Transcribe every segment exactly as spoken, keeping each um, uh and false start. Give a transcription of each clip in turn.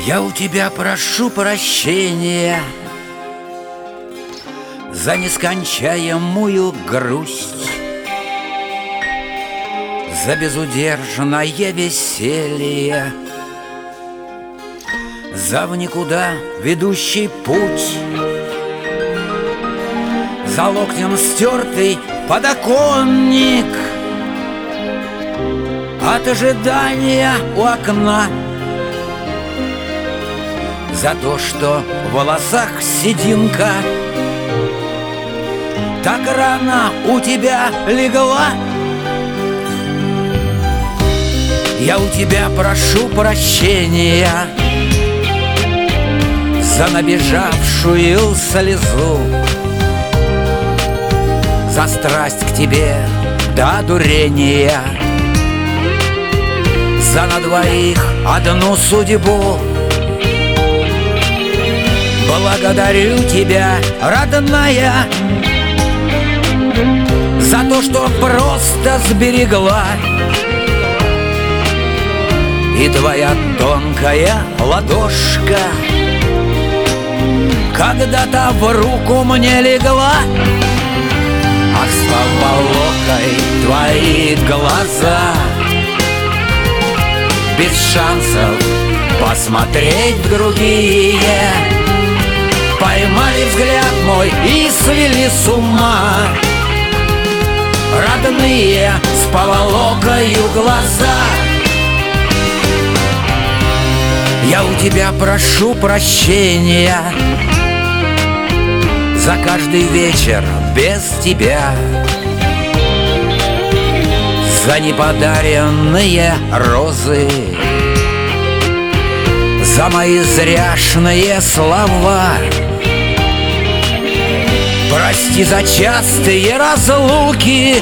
Я у тебя прошу прощения за нескончаемую грусть, за безудержное веселье, за в никуда ведущий путь, за локтем стертый подоконник, от ожидания у окна, за то, что в волосах сединка так рано у тебя легла. Я у тебя прошу прощения за набежавшую слезу, за страсть к тебе до одурения, за на двоих одну судьбу. Благодарю тебя, родная, за то, что просто сберегла. И твоя тонкая ладошка когда-то в руку мне легла. Ах, с поволокой твои глаза, без шансов посмотреть в другие, поймали взгляд мой и свели с ума. Родные с поволокою глаза. Я у тебя прошу прощения за каждый вечер без тебя, за неподаренные розы, за мои зряшные слова. Прости за частые разлуки,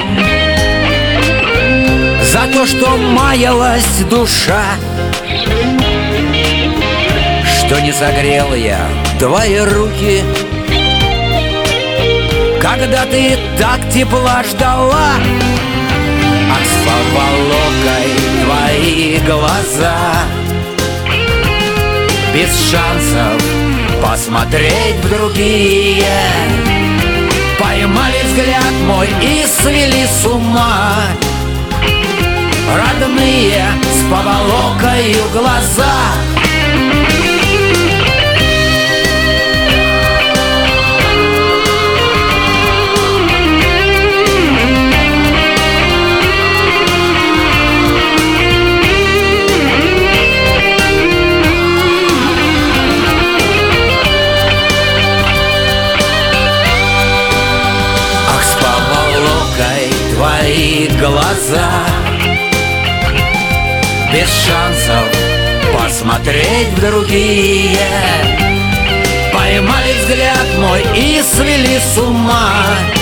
за то, что маялась душа, что не согрел я твои руки, когда ты так тепла ждала. Ах, с поволокой твои глаза, без шансов посмотреть в другие, поймали взгляд мой и свели с ума. Родные с поволокою глаза. Твои глаза, без шансов посмотреть в другие, поймали взгляд мой и свели с ума.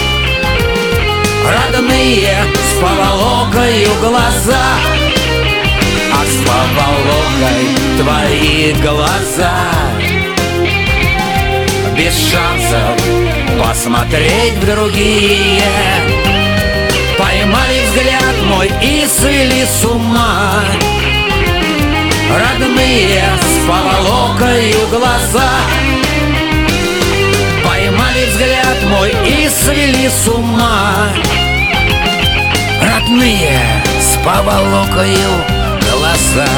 Родные с поволокою глаза. Ах, с поволокой твои глаза, без шансов посмотреть в другие, поймали взгляд мой и свели с ума. Родные с поволокою глаза, поймали взгляд мой и свели с ума. Родные с поволокою глаза.